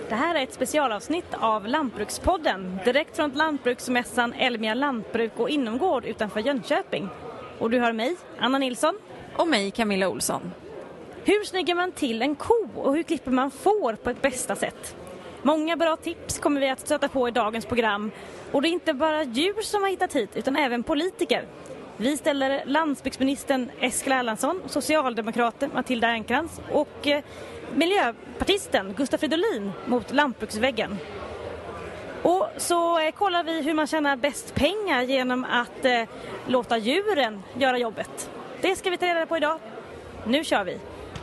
Det här är ett specialavsnitt av Lantbrukspodden, direkt från lantbruksmässan Elmia Lantbruk och Inomgård utanför Jönköping. Och du hör mig, Anna Nilsson. Och mig, Camilla Olsson. Hur snyggar man till en ko och hur klipper man får på ett bästa sätt? Många bra tips kommer vi att stöta på i dagens program. Och det är inte bara djur som har hittat hit utan även politiker. Vi ställer landsbygdsministern Eskil Erlandsson, socialdemokraten Matilda Ernkrans och miljöpartisten Gustav Fridolin mot lantbruksväggen. Och så kollar vi hur man tjänar bäst pengar genom att låta djuren göra jobbet. Det ska vi ta reda på idag. Nu kör vi!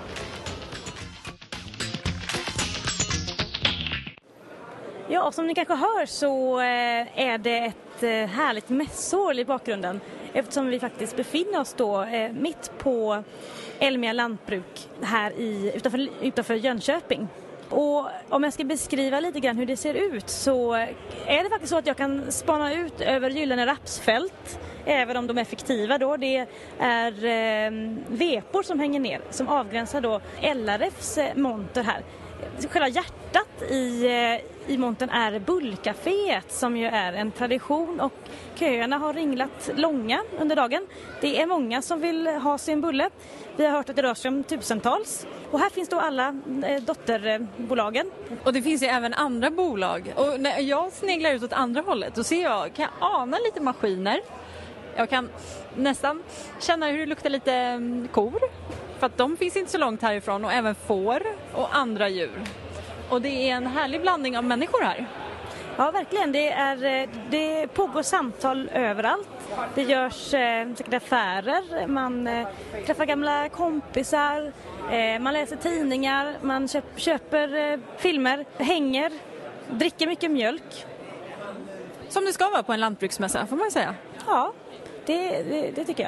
Ja, som ni kanske hör så är det ett härligt mässår i bakgrunden. Eftersom vi faktiskt befinner oss då mitt på Elmia Lantbruk här utanför Jönköping. Och om jag ska beskriva lite grann hur det ser ut så är det faktiskt så att jag kan spana ut över gyllene rapsfält. Även om de är fiktiva då. Det är vepor som hänger ner som avgränsar då LRFs monter här. Själva hjärtat i montern är bullcaféet som ju är en tradition och köerna har ringlat långa under dagen. Det är många som vill ha sin bulle. Vi har hört att det rör sig om tusentals. Och här finns då alla dotterbolagen. Och det finns ju även andra bolag. Och när jag sneglar ut åt andra hållet då kan jag ana lite maskiner. Jag kan nästan känna hur det luktar lite kor. För att de finns inte så långt härifrån och även får och andra djur. Och det är en härlig blandning av människor här. Ja, verkligen. Det pågår samtal överallt. Det görs säkert affärer. Man träffar gamla kompisar. Man läser tidningar. Man köper filmer. Hänger. Dricker mycket mjölk. Som det ska vara på en lantbruksmässa, får man säga. Ja, det tycker jag.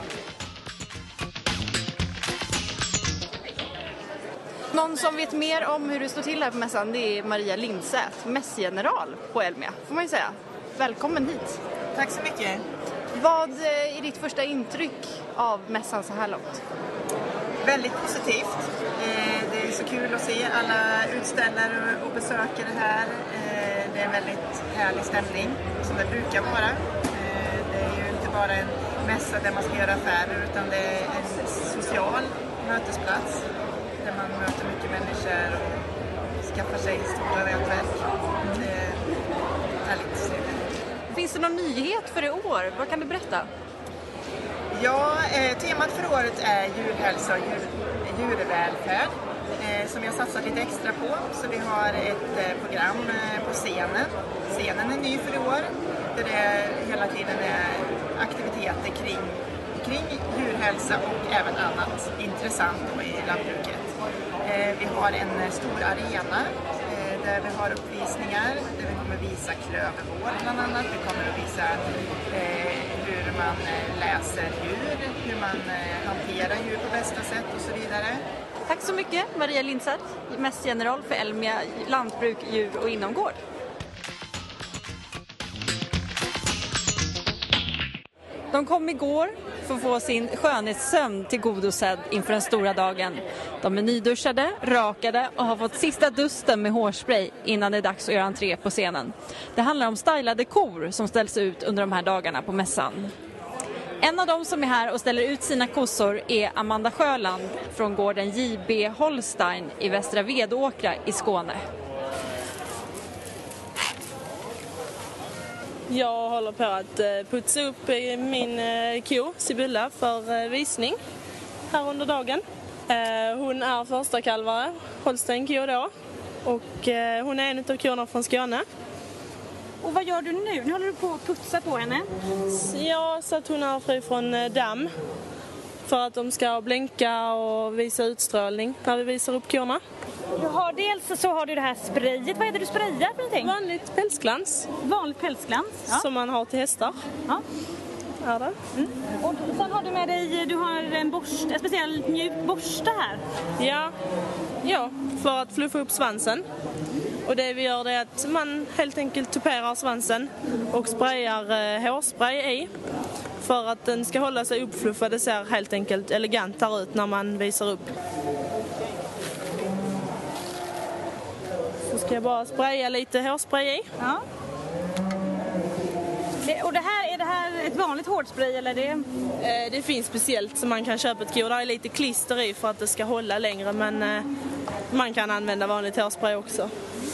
Någon som vet mer om hur det står till här på mässan, det är Maria Lindsät, mässgeneral på Elmia, får man ju säga. Välkommen hit. Tack så mycket. Vad är ditt första intryck av mässan så här långt? Väldigt positivt. Det är så kul att se alla utställare och besökare här. Det är en väldigt härlig stämning som det brukar vara. Det är ju inte bara en mässa där man ska göra affärer utan det är en social mötesplats. Där man möter mycket människor och skaffar sig stora nätverk. Det är härligt. Finns det någon nyhet för i år? Vad kan du berätta? Ja, temat för året är djurhälsa och djurvälfärd som jag satsat lite extra på. Så vi har ett program på scenen. Scenen är ny för i år där det hela tiden är aktiviteter kring djurhälsa och även annat intressant i lantbruket. Vi har en stor arena där vi har uppvisningar där vi kommer visa klövervård bland annat. Vi kommer att visa hur man läser djur, hur man hanterar djur på bästa sätt och så vidare. Tack så mycket Maria Lindsät, mässgeneral för Elmia Lantbruk, djur och inomgård. De kom igår för att få sin skönhetssömn tillgodosedd inför den stora dagen. De är nyduschade, rakade och har fått sista dusten med hårspray innan det är dags att göra entré på scenen. Det handlar om stylade kor som ställs ut under de här dagarna på mässan. En av dem som är här och ställer ut sina kossor är Amanda Sjöland från gården JB Holstein i Västra Vedåkra i Skåne. Jag håller på att putsa upp min ko, Sibylla, för visning här under dagen. Hon är första kalvare, Holstein-ko då. Och hon är en av korna från Skåne. Och vad gör du nu? Nu håller du på att putsa på henne. Ja, så att hon är fri från damm. För att de ska blänka och visa utstrålning när vi visar upp korna. Du har dels så har du det här sprayet. Vad är det du sprayar för någonting? Vanligt pälsglans. Vanligt pälsglans. Ja. Som man har till hästar. Ja. Är det. Mm. Och sen har du med dig, du har en speciell mjuk borste här. Ja, för att fluffa upp svansen. Och det vi gör är att man helt enkelt tuperar svansen och sprayar hårspray i. För att den ska hålla sig uppfluffad. Det ser helt enkelt elegantare ut när man visar upp. Ska jag bara spraya lite hårspray i. Ja. Och är det här ett vanligt hårspray eller det? Det finns speciellt som man kan köpa ett kor. Det är lite klister i för att det ska hålla längre, men man kan använda vanligt hårspray också.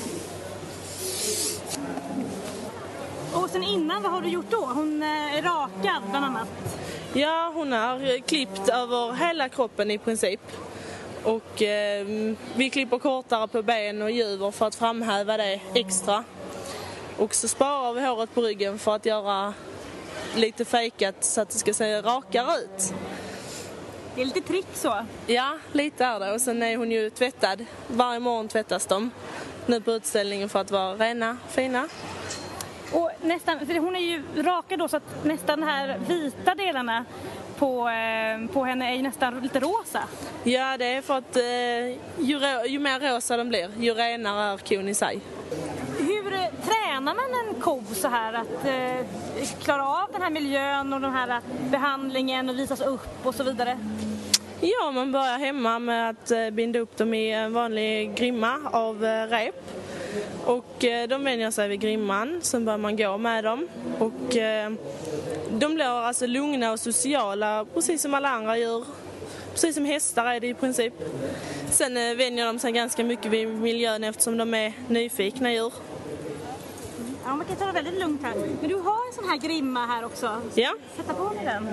Och sen innan, vad har du gjort då? Hon är rakad bland annat. Ja, hon har klippt över hela kroppen i princip. Och vi klipper kortare på ben och juver för att framhäva det extra. Och så sparar vi håret på ryggen för att göra lite fejkat så att det ska se rakare ut. Det är lite trick så. Ja, lite är det. Och sen är hon ju tvättad. Varje morgon tvättas de nu på utställningen för att vara rena, fina. Och nästan, för hon är ju rakad då så att nästan de här vita delarna på henne är ju nästan lite rosa. Ja, det är för att ju mer rosa de blir, ju renare är kon i sig. Hur tränar man en ko så här att klara av den här miljön och den här behandlingen och visas upp och så vidare? Ja, man börjar hemma med att binda upp dem i en vanlig grimma av rep. Och de vänjer sig vid grimman, sen börjar man gå med dem. Och de blir alltså lugna och sociala, precis som alla andra djur. Precis som hästar är det i princip. Sen vänjer de sig ganska mycket vid miljön eftersom de är nyfikna djur. Ja, man kan ta det väldigt lugnt här. Men du har en sån här grimma här också. Ja. Sätta på med den.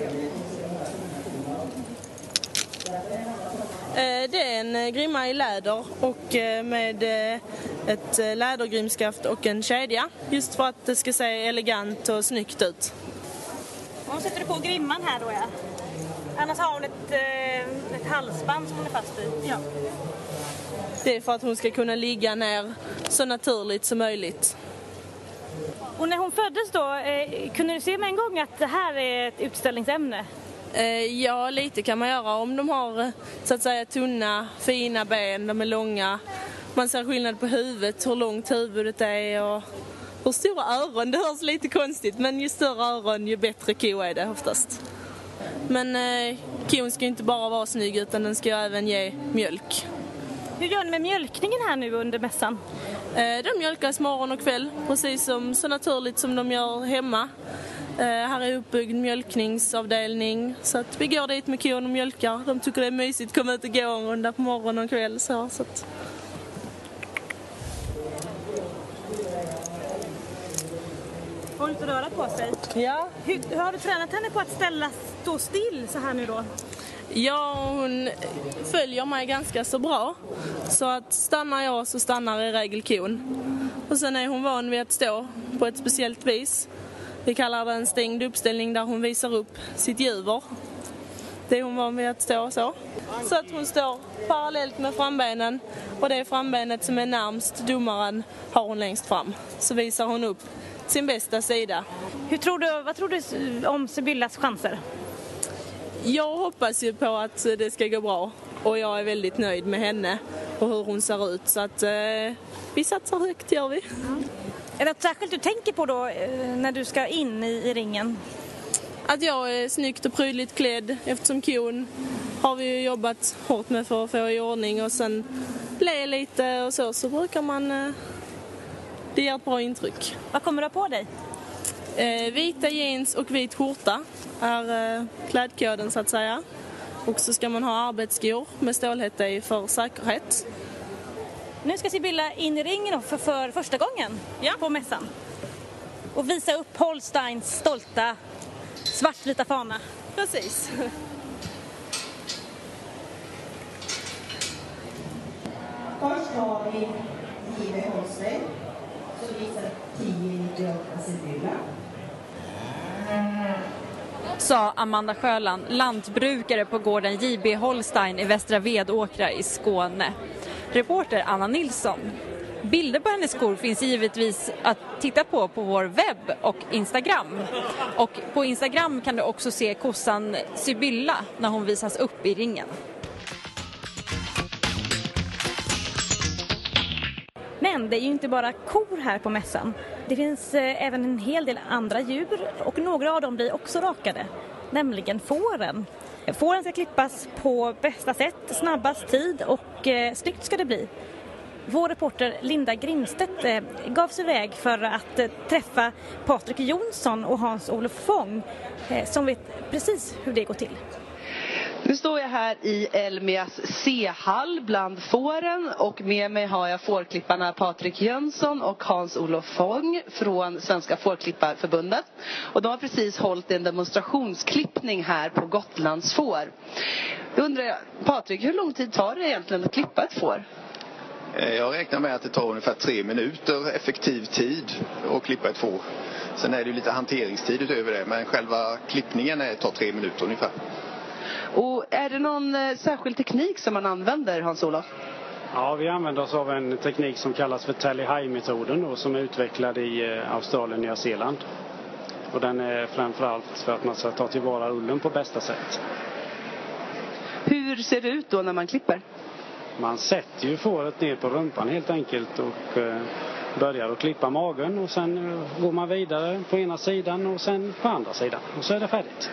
Det är en grimma i läder och med ett lädergrimskaft och en kedja. Just för att det ska se elegant och snyggt ut. Och då sätter du på grimman här då, ja. Annars har hon ett halsband som hon är fast i. Ja. Det är för att hon ska kunna ligga ner så naturligt som möjligt. Och när hon föddes då, kunde du se med en gång att det här är ett utställningsämne? Ja, lite kan man göra. Om de har så att säga tunna, fina ben, de är långa. Man ser skillnad på huvudet, hur långt huvudet är och hur stora öron. Det hörs lite konstigt, men ju större öron ju bättre ko är det oftast. Men kon ska inte bara vara snygg utan den ska även ge mjölk. Hur gör ni med mjölkningen här nu under mässan? De mjölkas morgon och kväll, precis som så naturligt som de gör hemma. Här är uppbyggd mjölkningsavdelning så att vi går dit med kon och mjölkar. De tycker det är mysigt att komma ut och gå en runda på morgon och kväll. Så att... Får hon inte röra på sig? Ja. Hur har du tränat henne på att stå still så här nu då? Ja, hon följer mig ganska så bra. Så att stannar jag så stannar i regel kon. Och sen är hon van vid att stå på ett speciellt vis. Vi kallar det en stängd uppställning där hon visar upp sitt juver. Det är hon van vid att stå så. Så att hon står parallellt med frambenen och det frambenet som är närmst domaren har hon längst fram. Så visar hon upp sin bästa sida. Vad tror du om Sibyllas chanser? Jag hoppas ju på att det ska gå bra och jag är väldigt nöjd med henne och hur hon ser ut. Så att vi satsar högt, gör vi. Är det något särskilt du tänker på då när du ska in i ringen? Att jag är snyggt och prydligt klädd eftersom kon har vi ju jobbat hårt med för att få i ordning och sen le lite och så brukar man... Det ger ett bra intryck. Vad kommer du ha på dig? Vita jeans och vit skjorta är klädkoden så att säga. Och så ska man ha arbetsskor med stålhätta i för säkerhet. Nu ska Sibylla in i ringen för första gången på mässan. Och visa upp Holsteins stolta svartvita fana. Precis. Först har vi J.V. Holstein som visar 10 Sibylla. Sa Amanda Sjöland, lantbrukare på gården J.B. Holstein i Västra Vedåkra i Skåne. Reporter Anna Nilsson. Bilder på hennes skor finns givetvis att titta på vår webb och Instagram. Och på Instagram kan du också se kossan Sibylla när hon visas upp i ringen. Men det är ju inte bara kor här på mässan. Det finns även en hel del andra djur och några av dem blir också rakade, nämligen fåren. Fåren ska klippas på bästa sätt, snabbast tid och snyggt ska det bli. vår reporter Linda Grimstedt gav sig iväg för att träffa Patrik Jonsson och Hans-Olof Fång som vet precis hur det går till. Nu står jag här i Elmias C-hall bland fåren och med mig har jag fårklipparna Patrik Jönsson och Hans-Olof Fång från Svenska Fårklipparförbundet. Och de har precis hållit en demonstrationsklippning här på Gotlands får. Då undrar jag, Patrik, hur lång tid tar det egentligen att klippa ett får? Jag räknar med att det tar ungefär 3 minuter effektiv tid att klippa ett får. Sen är det ju lite hanteringstid utöver det, men själva klippningen tar 3 minuter ungefär. Och är det någon särskild teknik som man använder, Hans-Olof? Ja, vi använder oss av en teknik som kallas för Tally-High-metoden och som är utvecklad i Australien och Nya Zeeland. Och den är framförallt för att man ska ta tillvara ullen på bästa sätt. Hur ser det ut då när man klipper? Man sätter ju fåret ner på rumpan helt enkelt och börjar att klippa magen och sen går man vidare på ena sidan och sen på andra sidan och så är det färdigt.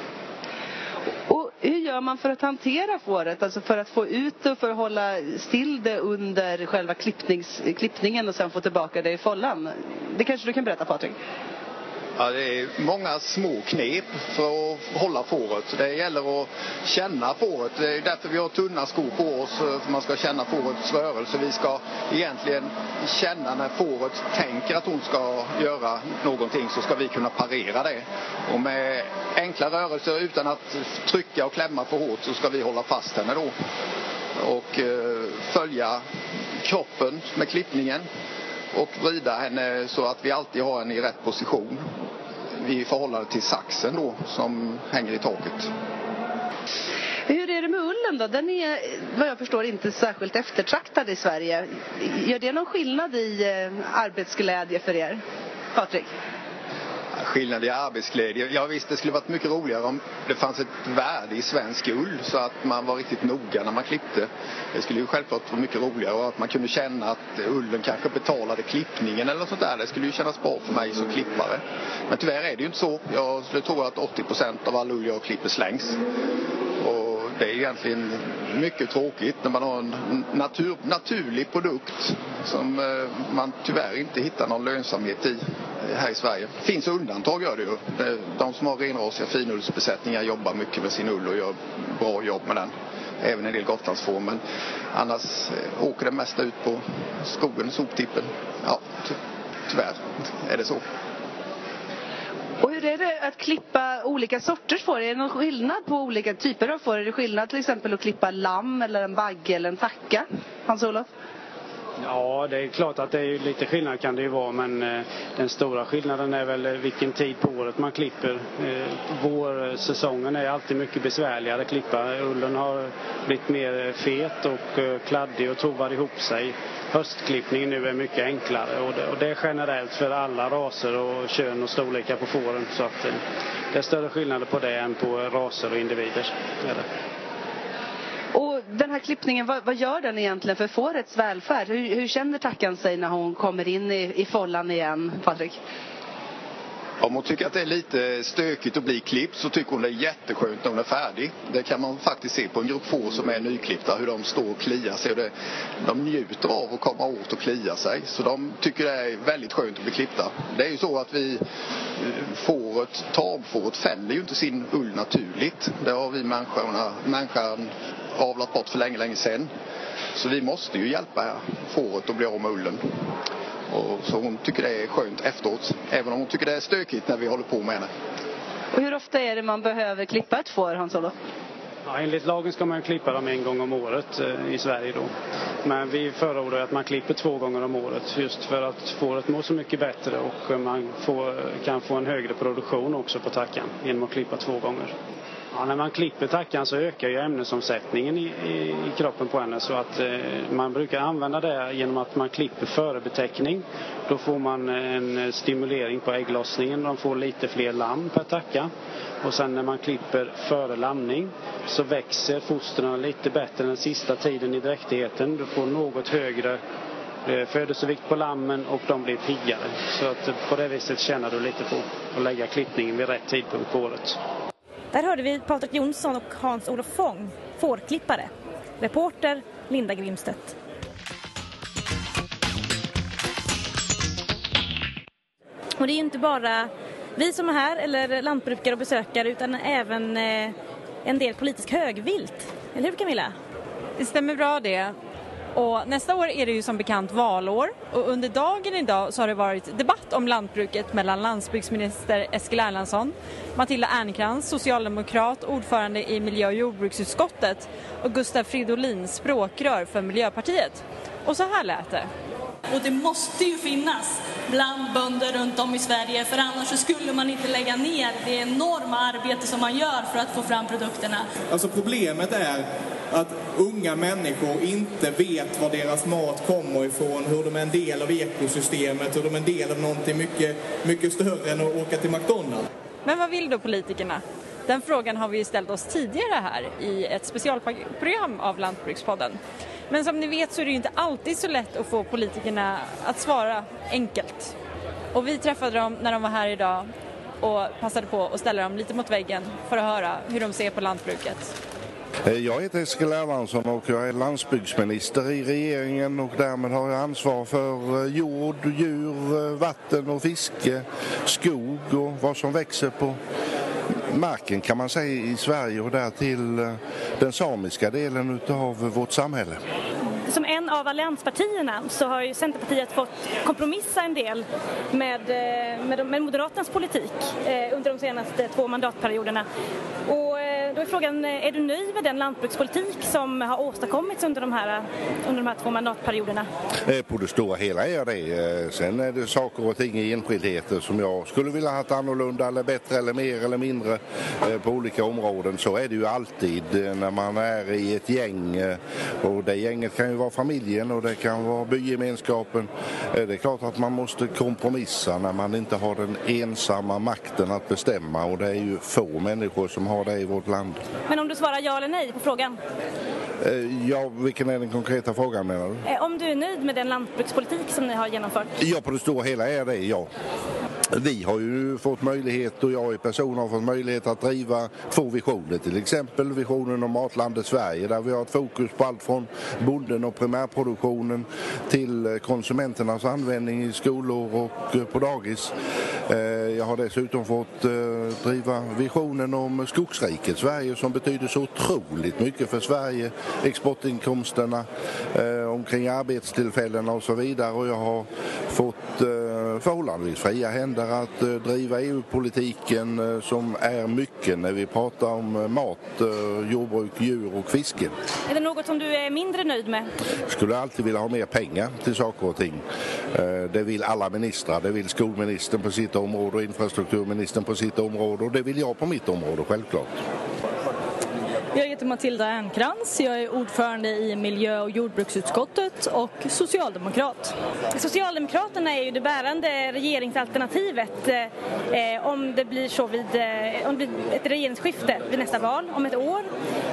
Och hur gör man för att hantera fåret? Alltså för att få ut det och för att hålla still det under själva klippningen och sen få tillbaka det i follan? Det kanske du kan berätta, Patrik? Ja, det är många små knep för att hålla fåret. Det gäller att känna fåret. Det är därför vi har tunna skor på oss, för man ska känna fårets rörelse. Vi ska egentligen känna när fåret tänker att hon ska göra någonting, så ska vi kunna parera det. Och med enkla rörelser utan att trycka och klämma för hårt så ska vi hålla fast henne då. Och följa kroppen med klippningen. Och vrida henne så att vi alltid har henne i rätt position. Vi förhållande till saxen då som hänger i taket. Hur är det med ullen då? Den är, vad jag förstår, inte särskilt eftertraktad i Sverige. Gör det någon skillnad i arbetsglädje för er, Patrik? Skillnad i arbetsglädje. Jag visste det skulle varit mycket roligare om det fanns ett värde i svensk ull så att man var riktigt noga när man klippte. Det skulle ju självklart vara mycket roligare och att man kunde känna att ullen kanske betalade klippningen eller sånt där. Det skulle ju kännas bra för mig som klippare. Men tyvärr är det ju inte så. Jag skulle tro att 80% av all ull jag klipper slängs. Och det är egentligen mycket tråkigt när man har en naturlig produkt som man tyvärr inte hittar någon lönsamhet i här i Sverige. Finns undantag, gör det ju. De som har renrasiga finullsbesättningar jobbar mycket med sin ull och gör bra jobb med den. Även en del Gotlandsfår, men annars åker det mesta ut på skogen, soptippen. Ja, tyvärr är det så. Och hur är det att klippa olika sorters får? Är det någon skillnad på olika typer av får? Är det skillnad till exempel att klippa lamm eller en bagge eller en tacka, Hans-Olof? Ja, det är klart att det är lite skillnad kan det ju vara, men den stora skillnaden är väl vilken tid på året man klipper. Vårsäsongen är alltid mycket besvärligare att klippa. Ullen har blivit mer fet och kladdig och tovar ihop sig. Höstklippningen nu är mycket enklare och det är generellt för alla raser och kön och storlekar på fåren, så att det är större skillnader på det än på raser och individer. Och den här klippningen, vad gör den egentligen för fårets välfärd? Hur känner tackan sig när hon kommer in i follan igen, Patrik? Om hon tycker att det är lite stökigt att bli klippt så tycker hon det är jätteskönt när hon är färdig. Det kan man faktiskt se på en grupp får som är nyklippta, hur de står och kliar sig. Och de njuter av att komma åt och klia sig. Så de tycker det är väldigt skönt att bli klippta. Det är ju så att tamfåret fäller ju inte sin ull naturligt. Det har vi människan avlat bort för länge sedan. Så vi måste ju hjälpa fåret att bli av med ullen. Och så hon tycker det är skönt efteråt. Även om hon tycker det är stökigt när vi håller på med henne. Och hur ofta är det man behöver klippa ett får, Hans-Olof? Ja, enligt lagen ska man klippa dem 1 gång om året i Sverige då. Men vi förordar att man klipper 2 gånger om året. Just för att fåret mår så mycket bättre och man kan få en högre produktion också på tackan genom att klippa 2 gånger. Ja, när man klipper tackan så ökar ju ämnesomsättningen i kroppen på henne, så att man brukar använda det genom att man klipper före betäckning. Då får man en stimulering på ägglossningen, de får lite fler lamm per tacka. Och sen när man klipper före lamning så växer fostren lite bättre den sista tiden i dräktigheten. Du får något högre födelsevikt på lammen och de blir piggare. Så att på det viset tjänar du lite på att lägga klippningen vid rätt tidpunkt på året. Där hörde vi Patrik Jonsson och Hans-Olof Fång, fårklippare. Reporter Linda Grimstedt. Och det är ju inte bara vi som är här eller lantbrukare och besökare utan även en del politisk högvilt. Eller hur Camilla? Det stämmer bra det. Och nästa år är det ju som bekant valår och under dagen idag så har det varit debatt om lantbruket mellan landsbygdsminister Eskil Erlandsson, Matilda Ernkrans, socialdemokrat, ordförande i miljö- och jordbruksutskottet och Gustav Fridolin, språkrör för Miljöpartiet. Och så här lät det. Och det måste ju finnas bland bönder runt om i Sverige, för annars så skulle man inte lägga ner det enorma arbete som man gör för att få fram produkterna. Alltså problemet är att unga människor inte vet var deras mat kommer ifrån, hur de är en del av ekosystemet, hur de är en del av någonting mycket, mycket större än att åka till McDonald's. Men vad vill då politikerna? Den frågan har vi ju ställt oss tidigare här i ett specialprogram av Lantbrukspodden. Men som ni vet så är det ju inte alltid så lätt att få politikerna att svara enkelt. Och vi träffade dem när de var här idag och passade på att ställa dem lite mot väggen för att höra hur de ser på lantbruket. Jag heter Eskil Erlandsson och jag är landsbygdsminister i regeringen och därmed har jag ansvar för jord, djur, vatten och fiske, skog och vad som växer på marken kan man säga i Sverige och därtill den samiska delen av vårt samhälle. Som en av allianspartierna så har ju Centerpartiet fått kompromissa en del med Moderaternas politik under de senaste 2 mandatperioderna. Och då är frågan, är du nöjd med den lantbrukspolitik som har åstadkommits under de här 2 mandatperioderna? På det stora hela är det. Sen är det saker och ting i enskildheter som jag skulle vilja ha haft annorlunda eller bättre eller mer eller mindre på olika områden. Så är det ju alltid när man är i ett gäng och det gänget kan ju vara familjen och det kan vara bygemenskapen. Det är klart att man måste kompromissa när man inte har den ensamma makten att bestämma och det är ju få människor som har det i vårt land. Men om du svarar ja eller nej på frågan? Ja, vilken är den konkreta frågan menar du? Om du är nöjd med den lantbrukspolitik som ni har genomfört? Ja, på det stora hela är det ja. Vi har ju fått möjlighet och jag i person har fått möjlighet att driva 2 visioner, till exempel visionen om Matlandet Sverige där vi har ett fokus på allt från bonden och primärproduktionen till konsumenternas användning i skolor och på dagis. Jag har dessutom fått driva visionen om skogsriket Sverige som betyder så otroligt mycket för Sverige, exportinkomsterna, omkring arbetstillfällena och så vidare och jag har fått förhållandevis fria händer att driva EU-politiken som är mycket när vi pratar om mat, jordbruk, djur och fiske. Är det något som du är mindre nöjd med? Jag skulle alltid vilja ha mer pengar till saker och ting. Det vill alla ministrar, det vill skolministern på sitt område och infrastrukturministern på sitt område och det vill jag på mitt område självklart. Jag heter Matilda Ernkrans, jag är ordförande i miljö- och jordbruksutskottet och socialdemokrat. Socialdemokraterna är ju det bärande regeringsalternativet om det blir så om det blir ett regeringsskifte vid nästa val om ett år.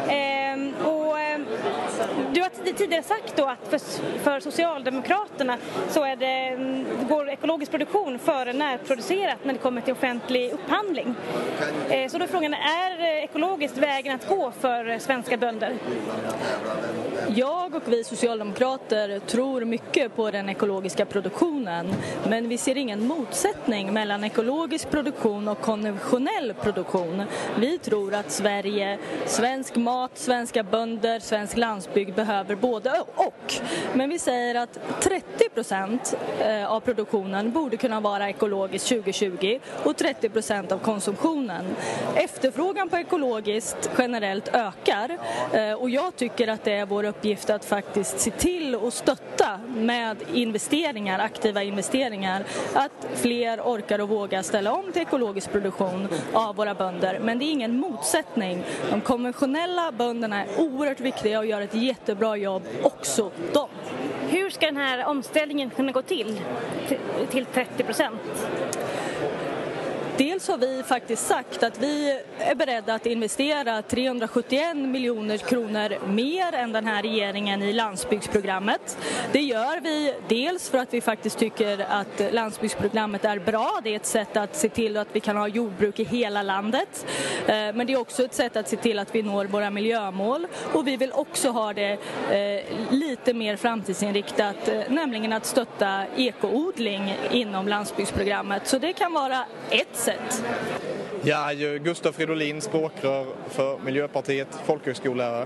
Du har tidigare sagt då att för Socialdemokraterna så går ekologisk produktion före närproducerat när det kommer till offentlig upphandling. Så då är frågan, är ekologiskt vägen att gå för svenska bönder? Jag och vi socialdemokrater tror mycket på den ekologiska produktionen, men vi ser ingen motsättning mellan ekologisk produktion och konventionell produktion. Vi tror att Sverige, svensk mat, svenska bönder, svensk landsbygd behöver både och. Men vi säger att 30% av produktionen borde kunna vara ekologiskt 2020 och 30% av konsumtionen. Efterfrågan på ekologiskt generellt ökar och jag tycker att det är vår uppgift att faktiskt se till och stötta med investeringar, aktiva investeringar, att fler orkar och vågar ställa om till ekologisk produktion av våra bönder. Men det är ingen motsättning. De konventionella bönderna är oerhört viktiga och gör ett jättebra jobb också de. Hur ska den här omställningen kunna gå till 30%? Dels har vi faktiskt sagt att vi är beredda att investera 371 miljoner kronor mer än den här regeringen i landsbygdsprogrammet. Det gör vi dels för att vi faktiskt tycker att landsbygdsprogrammet är bra. Det är ett sätt att se till att vi kan ha jordbruk i hela landet. Men det är också ett sätt att se till att vi når våra miljömål. Och vi vill också ha det lite mer framtidsinriktat, nämligen att stötta ekoodling inom landsbygdsprogrammet. Så det kan vara ett sätt. Jag är ju Gustav Fridolin, språkrör för Miljöpartiet, folkhögskollärare.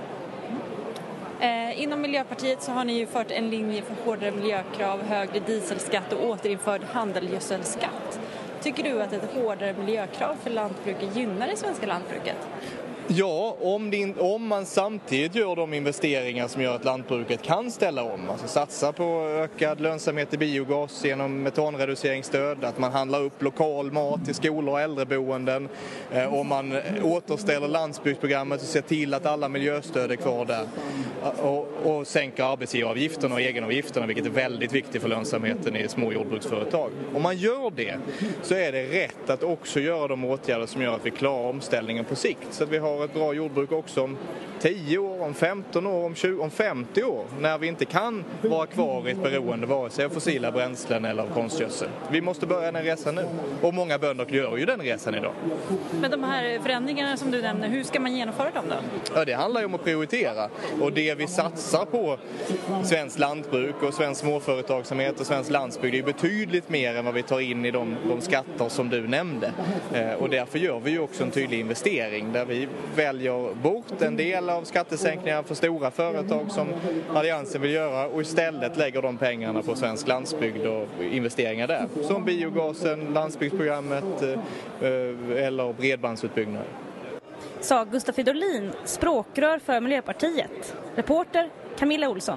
Inom Miljöpartiet så har ni ju fört en linje för hårdare miljökrav, högre dieselskatt och återinförd handelsgödselskatt. Tycker du att ett hårdare miljökrav för lantbruket gynnar det svenska lantbruket? Ja, om man samtidigt gör de investeringar som gör att lantbruket kan ställa om. Alltså satsa på ökad lönsamhet i biogas genom metanreduceringsstöd, att man handlar upp lokal mat till skolor och äldreboenden. Om man återställer landsbygdsprogrammet och ser till att alla miljöstöd är kvar där. Och sänker arbetsgivaravgifterna och egenavgifterna, vilket är väldigt viktigt för lönsamheten i små jordbruksföretag. Om man gör det så är det rätt att också göra de åtgärder som gör att vi klarar omställningen på sikt. Så att vi har ett bra jordbruk också om 10 år, om 15 år, om 20, om 50 år. När vi inte kan vara kvar i ett beroende vare sig av fossila bränslen eller av konstgödsel. Vi måste börja den resan nu. Och många bönder gör ju den resan idag. Men de här förändringarna som du nämner, hur ska man genomföra dem då? Ja, det handlar ju om att prioritera. Och det vi satsar på svensk lantbruk och svensk småföretagsamhet och svensk landsbygd är betydligt mer än vad vi tar in i de skatter som du nämnde. Och därför gör vi ju också en tydlig investering där vi väljer bort en del av skattesänkningar för stora företag som Alliansen vill göra och istället lägger de pengarna på svensk landsbygd och investeringar där. Som biogasen, landsbygdsprogrammet eller bredbandsutbyggnad. Sa Gustav Fridolin, språkrör för Miljöpartiet. Reporter Camilla Olsson.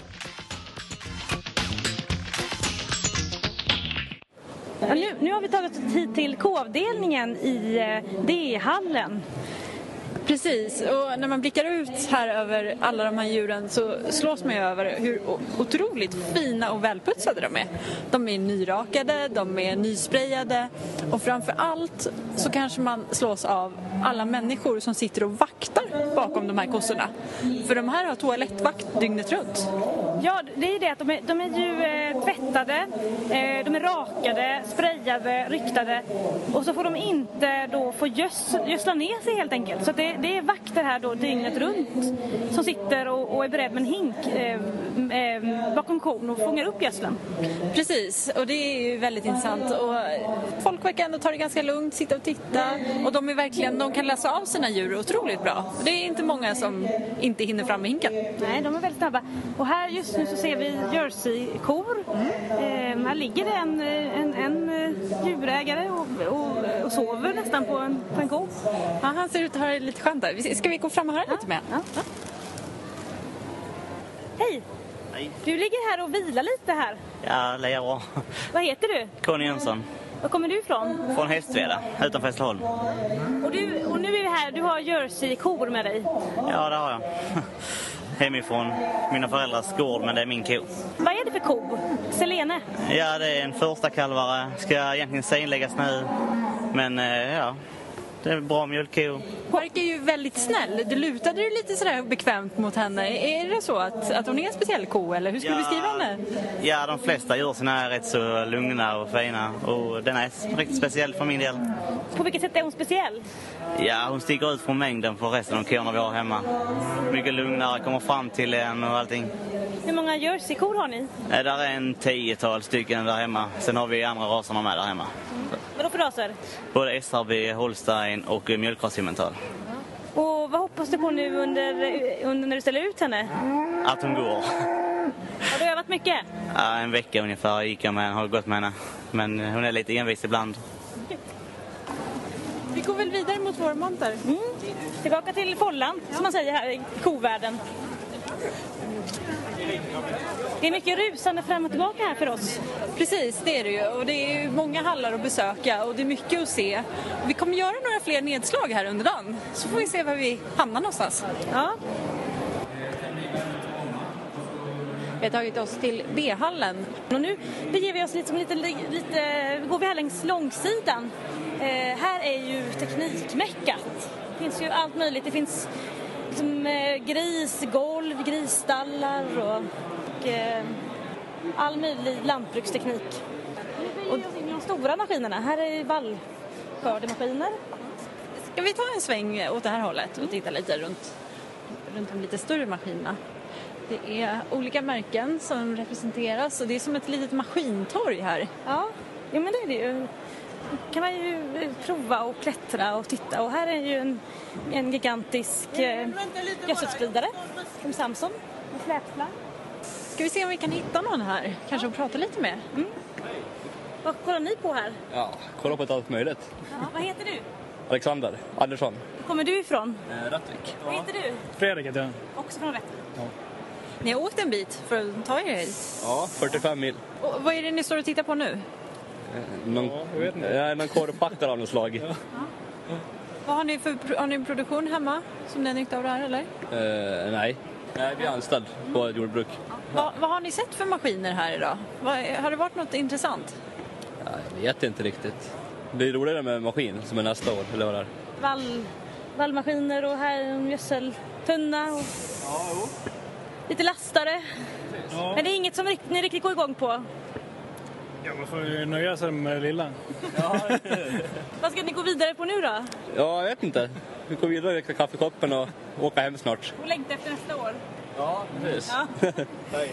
Ja, nu har vi tagit oss hit till K-avdelningen i D-hallen. Precis, och när man blickar ut här över alla de här djuren så slås man ju över hur otroligt fina och välputsade de är. De är nyrakade, de är nysprayade och framför allt så kanske man slås av alla människor som sitter och vaktar bakom de här kossorna. För de här har toalettvakt dygnet runt. Ja, det är det att de är ju tvättade, de är rakade, sprayade, ryktade och så får de inte då få gödsla ner sig helt enkelt. Så det är vakter här då dygnet runt som sitter och är beredd med en hink bakom kon och fångar upp gödseln. Precis, och det är ju väldigt intressant. Och folk verkar ändå ta det ganska lugnt, sitta och titta. Och de kan läsa av sina djur otroligt bra. Det är inte många som inte hinner fram med hinken. Nej, de är väldigt snabba. Och här just nu så ser vi jersey-kor. Här ligger det en djurägare och sover nästan på en ko. Ja, han ser ut att ha det lite skönt där. Ska vi gå fram och höra lite med? Ja. Hej! Hej! Du ligger här och vilar lite här. Ja, det är bra. Vad heter du? Conny Jönsson. Var kommer du ifrån? Från Hästveda, utanför Hässleholm. Och nu är vi här, du har jersey-kor med dig. Ja, det har jag. Hemifrån mina föräldrars gård, men det är min ko. Vad är det för ko? Selene? Ja, det är en första kalvare. Ska egentligen senläggas nu. Men ja, det är bra mjölkko. Hon verkar ju väldigt snäll. Du lutade dig lite sådär bekvämt mot henne. Är det så att hon är en speciell ko, eller hur skulle du beskriva henne? Ja, de flesta djuren är rätt så lugna och fina. Och den är riktigt speciell för min del. På vilket sätt är hon speciell? Ja, hon sticker ut från mängden för resten av korna vi har hemma. Mycket lugnare, kommer fram till en och allting. Hur många jerseykor har ni? Där är en 10-tal stycken där hemma. Sen har vi andra raserna med där hemma. Vadå för raser? Både SRB, Holstein och mjölkrassimmental. Och vad hoppas du på nu under när du ställer ut henne? Att hon går. Har du övat mycket? Ja, en vecka ungefär gick jag med henne, har gått med henne. Men hon är lite envis ibland. Vi går väl vidare mot vår monter. Tillbaka till follan, som man säger här i kovärlden. Det är mycket rusande fram och tillbaka här för oss. Precis, det är det ju. Och det är ju många hallar att besöka och det är mycket att se. Vi kommer göra några fler nedslag här under dagen. Så får vi se var vi hamnar någonstans. Ja. Vi har tagit oss till B-hallen. Och nu beger vi oss lite går vi här längs långsidan. Här är ju teknikmäckat. Det finns ju allt möjligt. Det finns liksom, grisgolv, grisstallar och all möjlig lantbruksteknik. Och de stora maskinerna, här är vallskördemaskiner. Ska vi ta en sväng åt det här hållet och titta lite runt de lite större maskinerna? Det är olika märken som representeras och det är som ett litet maskintorg här. Ja, men det är det ju. Kan man ju prova och klättra och titta. Och här är ju en gigantisk gödselspridare från Samsung med släpslang. Ska vi se om vi kan hitta någon här? Kanske att prata lite med. Vad kollar ni på här? Ja, kolla på allt möjligt. Ja, vad heter du? Alexander Andersson. Kommer du ifrån? Rättvik. Vad heter du? Fredrik heter jag. Också från Rättvik. Ja. Ni har åkt en bit för att ta er hit? Ja, 45 mil. Och vad är det ni står och tittar på nu? Någon korvpackare av något slag. Ja. Vad har ni en produktion hemma som ni har nytta av det här, eller? Nej, vi är anställd på ett jordbruk. Vad har ni sett för maskiner här idag? Har det varit något intressant? Ja, jag vet inte riktigt. Det är roligare med maskin som är nästa år, eller vad det är. Vallmaskiner och här en gödseltunna och lite lastare. Ja. Men det är inget som ni riktigt går igång på? Ja, man får ju nöja sig med det lilla. Ja. Vad ska ni gå vidare på nu då? Ja, jag vet inte. Vi går vidare, dricka kaffekoppen och åka hem snart. Och längta efter nästa år? Ja, precis. Ja. Hej.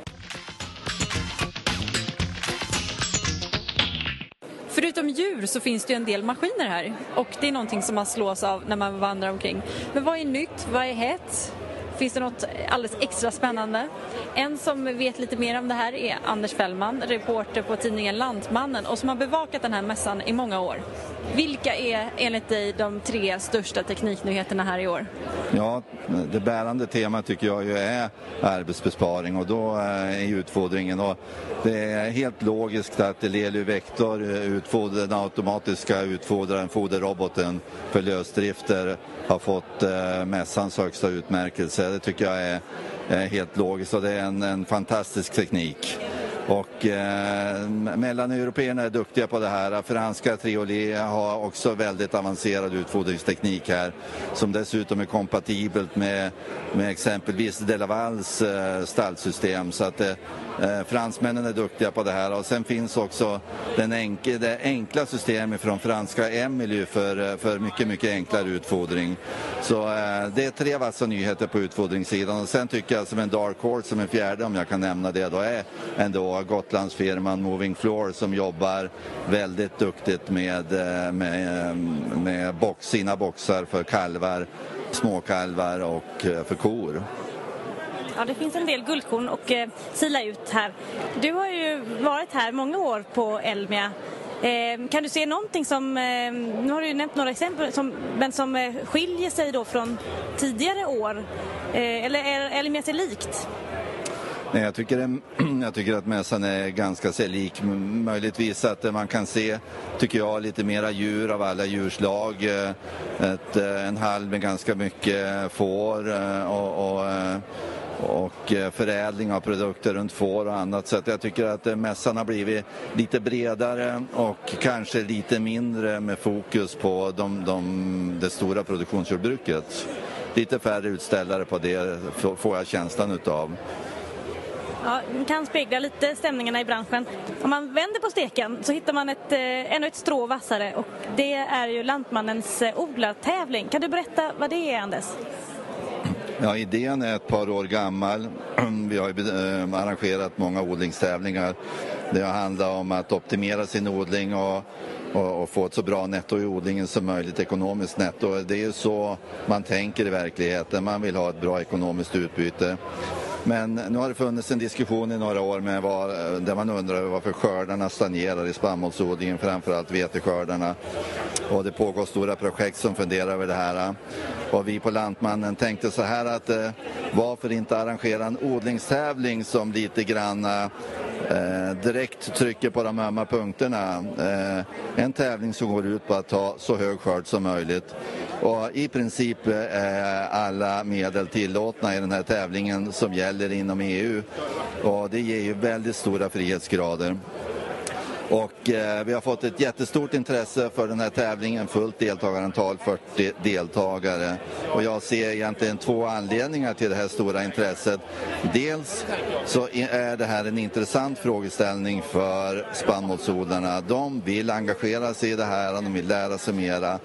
Förutom djur så finns det ju en del maskiner här. Och det är någonting som man slås av när man vandrar omkring. Men vad är nytt? Vad är hett? Finns det något alldeles extra spännande? En som vet lite mer om det här är Anders Fällman, reporter på tidningen Lantmannen och som har bevakat den här mässan i många år. Vilka är enligt dig de 3 största tekniknyheterna här i år? Ja, det bärande temat tycker jag ju är arbetsbesparing och då är utfodringen. Och det är helt logiskt att Lelu Vector, den automatiska utfodraren, foderroboten för lösdrifter, har fått mässans högsta utmärkelse. Det tycker jag är helt logiskt och det är en fantastisk teknik. Och mellaneuropeerna är duktiga på det här. Franska Triolet har också väldigt avancerad utfodringsteknik här som dessutom är kompatibelt med exempelvis Delavals stallsystem. Så att fransmännen är duktiga på det här. Och sen finns också det enkla systemet från franska Emily för mycket, mycket enklare utfodring. Så det är 3 vassa nyheter på utfodringssidan. Och sen tycker jag som en dark horse, som en fjärde om jag kan nämna det, då är ändå Gotlandsfirman Moving Floor som jobbar väldigt duktigt med sina boxar för kalvar, småkalvar och för kor. Ja, det finns en del guldkorn och sila ut här. Du har ju varit här många år på Elmia. Kan du se någonting som, nu har du ju nämnt några exempel, men som skiljer sig då från tidigare år? Eller är Elmia sig likt? Nej, jag tycker att mässan är ganska sig lik. Möjligtvis att man kan se, tycker jag, lite mera djur av alla djurslag. En hall med ganska mycket får och förädling av produkter runt får och annat. Så att jag tycker att mässan har blivit lite bredare och kanske lite mindre med fokus på det stora produktionsjordbruket. Lite färre utställare på det får jag känslan utav. Ja, man kan spegla lite stämningarna i branschen. Om man vänder på steken så hittar man ännu ett strå vassare och det är ju Lantmannens odlartävling. Kan du berätta vad det är, Anders? Ja, idén är ett par år gammal. Vi har arrangerat många odlingstävlingar. Det har handlat om att optimera sin odling och få ett så bra netto i odlingen som möjligt, ekonomiskt netto. Det är ju så man tänker i verkligheten. Man vill ha ett bra ekonomiskt utbyte. Men nu har det funnits en diskussion i några år där man undrar varför skördarna stagnerar i spannmålsodlingen, framförallt veteskördarna. Och det pågår stora projekt som funderar över det här. Och vi på Lantmannen tänkte så här att varför inte arrangera en odlingstävling som lite grann direkt trycker på de ömma punkterna. En tävling som går ut på att ta så hög skörd som möjligt. Och i princip är alla medel tillåtna i den här tävlingen som gäller inom EU. Och det ger ju väldigt stora frihetsgrader. Och vi har fått ett jättestort intresse för den här tävlingen, fullt deltagarantal 40 deltagare. Och jag ser egentligen 2 anledningar till det här stora intresset. Dels så är det här en intressant frågeställning för spannmålsodlarna. De vill engagera sig i det här, de vill lära sig mera.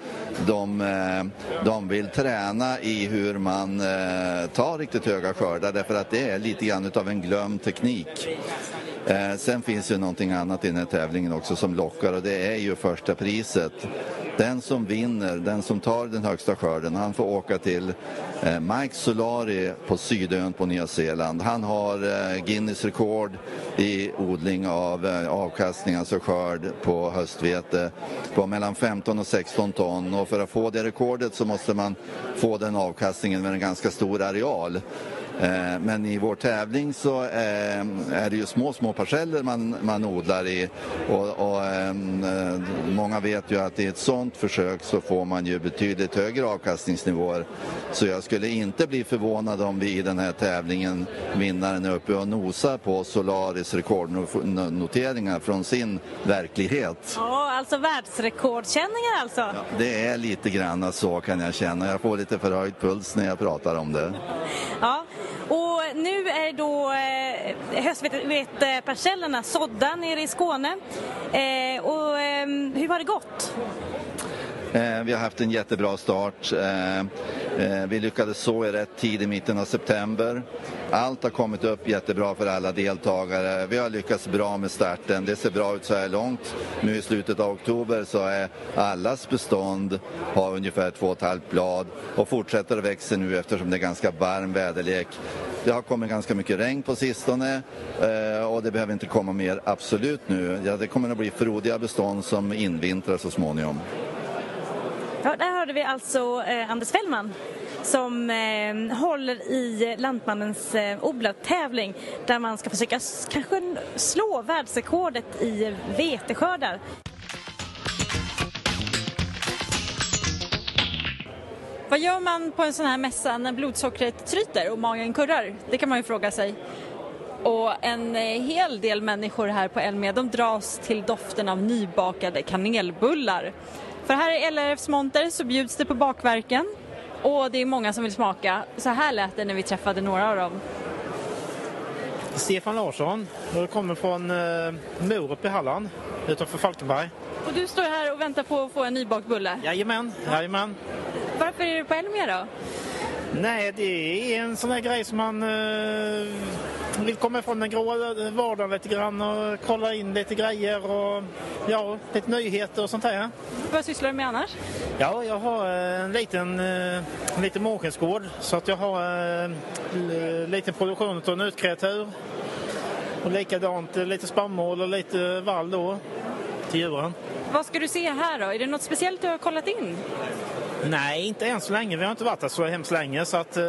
De vill träna i hur man tar riktigt höga skördar, därför att det är lite grann av en glömd teknik. Sen finns ju någonting annat i den här tävlingen också som lockar, och det är ju första priset. Den som vinner, den som tar den högsta skörden, han får åka till Mike Solari på Sydön på Nya Zeeland. Han har Guinness rekord i odling av avkastning, alltså skörd på höstvete på mellan 15 och 16 ton. Och för att få det rekordet så måste man få den avkastningen med en ganska stor areal. Men i vår tävling så är det ju små parceller man odlar i, och många vet ju att i ett sånt försök så får man ju betydligt högre avkastningsnivåer. Så jag skulle inte bli förvånad om vi i den här tävlingen vinnaren är uppe och nosar på Solaris rekordnoteringar från sin verklighet. Ja, alltså världsrekordkänningar alltså. Ja, det är lite grann så, kan jag känna. Jag får lite förhöjd puls när jag pratar om det. Ja. Och nu är då höstveteparcellerna sådda nere i Skåne. Hur har det gått? Vi har haft en jättebra start. Vi lyckades så i rätt tid i mitten av september. Allt har kommit upp jättebra för alla deltagare. Vi har lyckats bra med starten. Det ser bra ut så här långt. Nu i slutet av oktober så är allas bestånd har ungefär 2,5 blad och fortsätter att växa nu eftersom det är ganska varm väderlek. Det har kommit ganska mycket regn på sistone och det behöver inte komma mer absolut nu. Ja, det kommer att bli frodiga bestånd som invintrar så småningom. Ja, där hörde vi alltså Anders Fällman som håller i Lantmannens odlartävling där man ska försöka kanske slå världsrekordet i veteskördar. Vad gör man på en sån här mässa när blodsockret tryter och magen kurrar? Det kan man ju fråga sig. Och en hel del människor här på Elmia, de dras till doften av nybakade kanelbullar. För här i LRFs monter så bjuds det på bakverken och det är många som vill smaka. Så här lät det när vi träffade några av dem. Stefan Larsson, jag kommer från Morup i Halland, utanför Falkenberg. Och du står här och väntar på att få en nybakt bulle? Jajamän. Varför är du på Elmia då? Nej, det är en sån här grej som man vill komma ifrån den grå vardagen lite grann och kolla in lite grejer och ja, lite nyheter och sånt här. Vad sysslar du med annars? Ja, jag har en liten månskensgård så att jag har lite produktion av nötkreatur och likadant lite spannmål och lite vall då till djuren. Vad ska du se här då? Är det något speciellt du har kollat in? Nej, inte än så länge. Vi har inte varit där så hemskt länge så att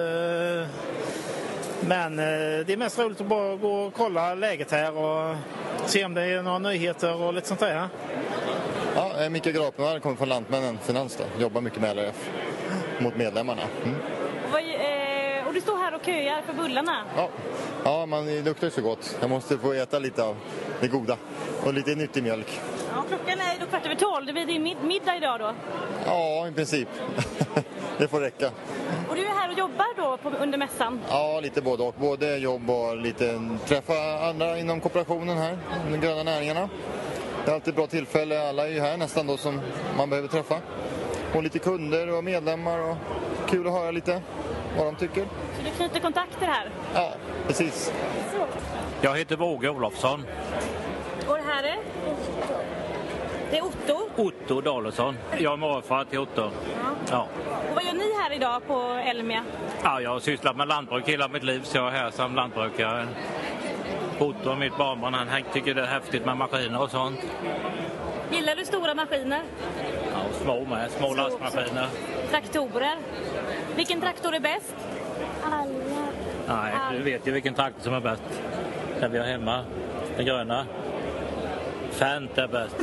men det är mest roligt att bara gå och kolla läget här och se om det är några nyheter och lite sånt där. Ja, Micke Grapenvall kommer från Lantmännen Finans då. Jobbar mycket med LRF mot medlemmarna. Mm. Och du står här och köar för bullarna? Ja, man luktar så gott. Jag måste få äta lite av det goda och lite nyttig mjölk. Ja, klockan är då 11:15. Det blir din middag idag då? Ja, i princip. Det får räcka. Och du är här och jobbar då under mässan? Ja, lite både och. Både jobb och lite träffa andra inom kooperationen här, de gröna näringarna. Det är alltid ett bra tillfälle. Alla är ju här nästan då som man behöver träffa. Och lite kunder och medlemmar och kul att höra lite vad de tycker. Så du knyter kontakter här? Ja, precis. Så. Jag heter Våge Olofsson. Och det här är? Det är Otto Dalesson. Jag är morfar till Otto. Ja. Och vad gör ni här idag på Elmia? Ja, jag har sysslat med lantbruk hela mitt liv så jag är här som lantbrukare. Otto och mitt barnbarn, han tycker det är häftigt med maskiner och sånt. Gillar du stora maskiner? Ja, små lastmaskiner. Traktorer? Vilken traktor är bäst? Nej, du vet ju vilken traktor som är bäst. Den vi har hemma. Den gröna. Fant är bäst.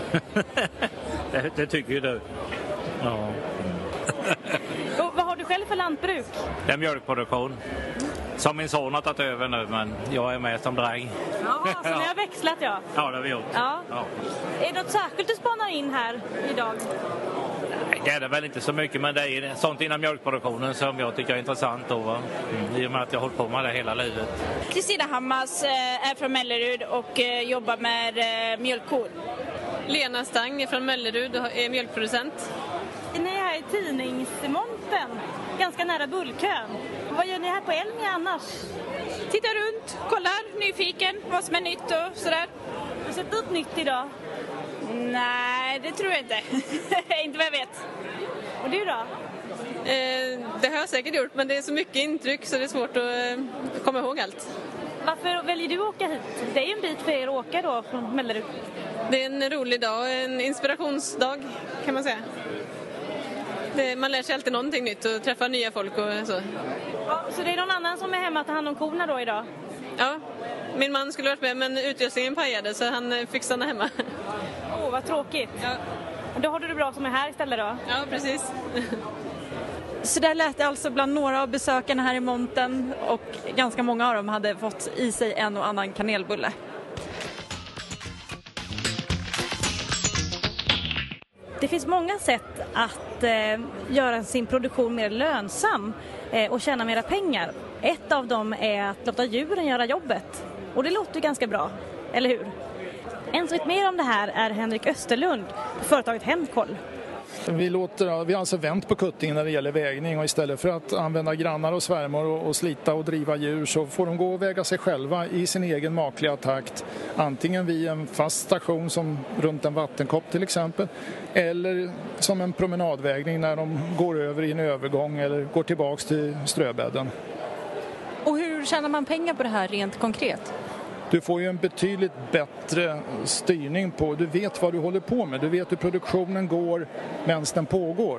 det tycker ju du. Ja. Och vad har du själv för lantbruk? Det är mjölkproduktion. Som min son har tagit över nu, men jag är med som dräng. Ja, så ni har växlat, ja. Ja, det har vi gjort. Ja. Ja. Är det något särskilt du spanar in här idag? Nej, det är det väl inte så mycket, men det är sånt inom mjölkproduktionen som jag tycker är intressant då, va? I och med att jag har hållit på med det hela livet. Kristina Hammars är från Mellerud och jobbar med mjölkkor. Lena Stang är från Mellerud och är mjölkproducent. Ni är här i tidningsmonten, ganska nära Bullkön. Vad gör ni här på Elmia annars? Tittar runt, kollar, nyfiken, vad som är nytt och sådär. Har du sett upp nytt idag? Nej, det tror jag inte. Inte vad jag vet. Och du då? Det har jag säkert gjort, men det är så mycket intryck så det är svårt att komma ihåg allt. Varför väljer du att åka hit? Det är ju en bit för er att åka då från Mellerud. Det är en rolig dag, en inspirationsdag kan man säga. Man lär sig alltid någonting nytt och träffar nya folk och så. Ja, så det är någon annan som är hemma att ta hand om korna då idag? Ja, min man skulle varit med men utrustningen pajade så han fick stanna hemma. Vad tråkigt. Ja. Då har du det bra som är här istället då? Ja, precis. Så där lät det alltså bland några av besökarna här i monten och ganska många av dem hade fått i sig en och annan kanelbulle. Det finns många sätt att göra sin produktion mer lönsam och tjäna mera pengar. Ett av dem är att låta djuren göra jobbet. Och det låter ju ganska bra, eller hur? En som vet mer om det här är Henrik Österlund på företaget Hemkoll. Vi har alltså vänt på kuttingen när det gäller vägning och istället för att använda grannar och svärmor och slita och driva djur så får de gå och väga sig själva i sin egen makliga takt. Antingen vid en fast station som runt en vattenkopp till exempel eller som en promenadvägning när de går över i en övergång eller går tillbaks till ströbädden. Och hur tjänar man pengar på det här rent konkret? Du får ju en betydligt bättre styrning på, du vet vad du håller på med, du vet hur produktionen går medan den pågår.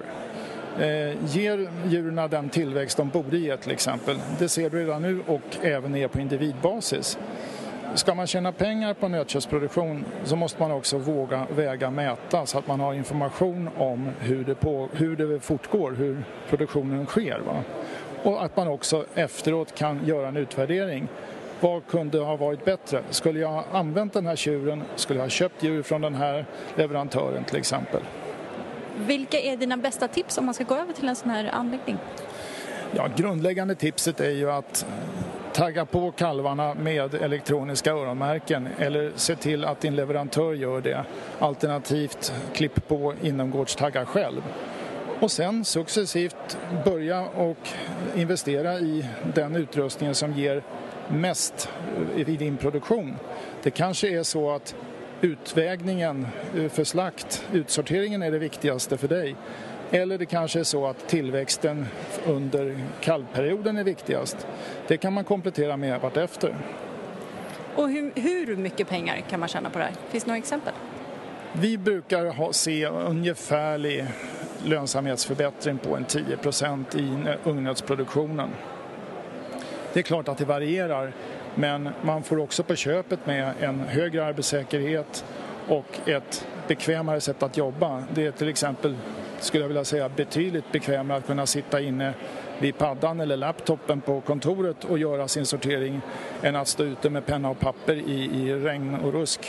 Ger djuren den tillväxt de borde ge till exempel, det ser du redan nu och även är på individbasis. Ska man tjäna pengar på nötköttsproduktion så måste man också våga väga mäta så att man har information om hur det fortgår, hur produktionen sker. Va? Och att man också efteråt kan göra en utvärdering. Vad kunde ha varit bättre? Skulle jag ha använt den här tjuren? Skulle jag ha köpt djur från den här leverantören till exempel? Vilka är dina bästa tips om man ska gå över till en sån här anläggning? Ja, grundläggande tipset är ju att tagga på kalvarna med elektroniska öronmärken eller se till att din leverantör gör det. Alternativt klipp på inomgårdstaggar själv. Och sen successivt börja och investera i den utrustningen som ger mest i din produktion. Det kanske är så att utvägningen för slakt, utsorteringen är det viktigaste för dig. Eller det kanske är så att tillväxten under kalvperioden är viktigast. Det kan man komplettera med vartefter. Och hur mycket pengar kan man tjäna på det här? Finns det några exempel? Vi brukar se ungefärlig lönsamhetsförbättring på en 10% i ungnötsproduktionen. Det är klart att det varierar, men man får också på köpet med en högre arbetssäkerhet och ett bekvämare sätt att jobba. Det är till exempel, skulle jag vilja säga, betydligt bekvämare att kunna sitta inne vid paddan eller laptopen på kontoret och göra sin sortering än att stå ute med penna och papper i regn och rusk.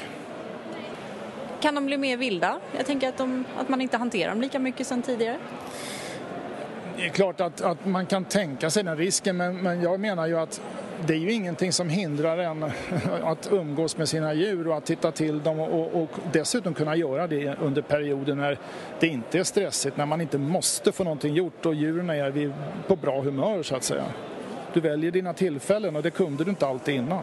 Kan de bli mer vilda? Jag tänker att man inte hanterar dem lika mycket som tidigare. Det är klart att man kan tänka sig den risken, men jag menar ju att det är ju ingenting som hindrar en att umgås med sina djur och att titta till dem och dessutom kunna göra det under perioder när det inte är stressigt, när man inte måste få någonting gjort och djuren är på bra humör så att säga. Du väljer dina tillfällen och det kunde du inte alltid innan.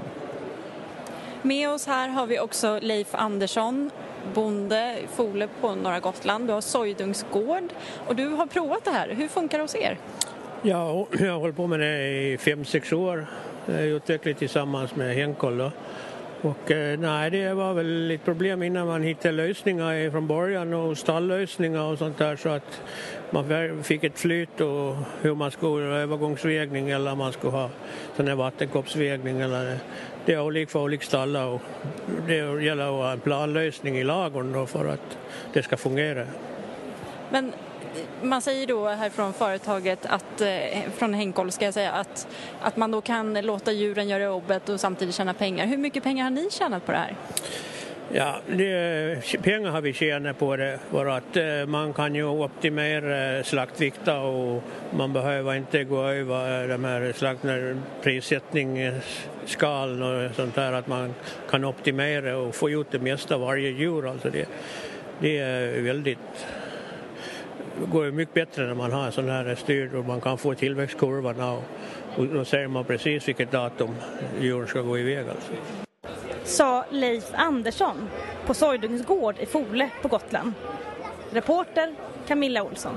Med oss här har vi också Leif Andersson, bonde i Fole på norra Gotland. Du har Sojdungsgård och du har provat det här. Hur funkar det hos er? Ja, jag har hållit på med det i 5-6 år. Jag har utvecklat tillsammans med Hemkoll. Och nej, det var väl lite problem innan man hittade lösningar från början och stalllösningar och sånt där, så att man fick ett flyt och hur man skulle ha övergångsvägning eller man skulle ha sån här vattenkoppsvägning eller det är olika för olika stallar, och det gäller att ha en planlösning i lagen då för att det ska fungera. Men man säger då här från företaget, att, från Henkoll ska jag säga, att man då kan låta djuren göra jobbet och samtidigt tjäna pengar. Hur mycket pengar har ni tjänat på det här? Ja, pengar har vi tjänat på det, för att man kan ju optimera slaktvikter och man behöver inte gå över de här prissättningsskalen och sånt där, att man kan optimera och få ut det mesta av varje djur. Alltså det är väldigt... Det går mycket bättre när man har en sån här styrd och man kan få tillväxtkurvorna och då ser man precis vilket datum djuren ska gå iväg. Alltså. Sa Leif Andersson på Sorgdungens gård i Fole på Gotland. Reporter Camilla Olsson.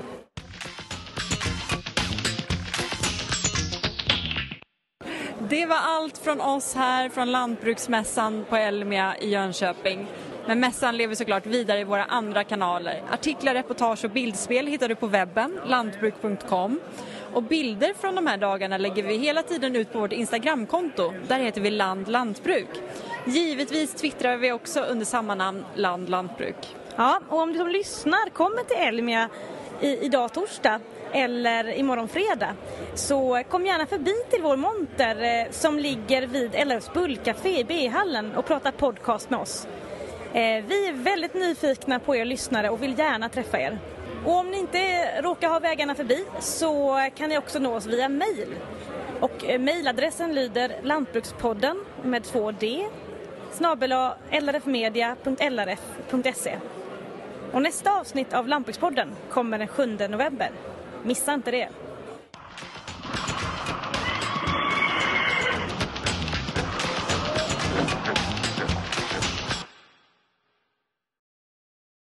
Det var allt från oss här från Lantbruksmässan på Elmia i Jönköping. Men mässan lever såklart vidare i våra andra kanaler. Artiklar, reportage och bildspel hittar du på webben, lantbruk.com. Och bilder från de här dagarna lägger vi hela tiden ut på vårt Instagramkonto. Där heter vi Land Lantbruk. Givetvis twittrar vi också under samma namn, Land Lantbruk. Ja, och om du som lyssnar kommer till Elmia idag torsdag eller imorgon fredag, så kom gärna förbi till vår monter som ligger vid LRFs Bullcafé i B-hallen och prata podcast med oss. Vi är väldigt nyfikna på er lyssnare och vill gärna träffa er. Och om ni inte råkar ha vägarna förbi så kan ni också nå oss via mejl. Och mejladressen lyder lantbrukspodden med 2D @lrfmedia.lrf.se. Och nästa avsnitt av Lantbrukspodden kommer den 7 november. Missa inte det!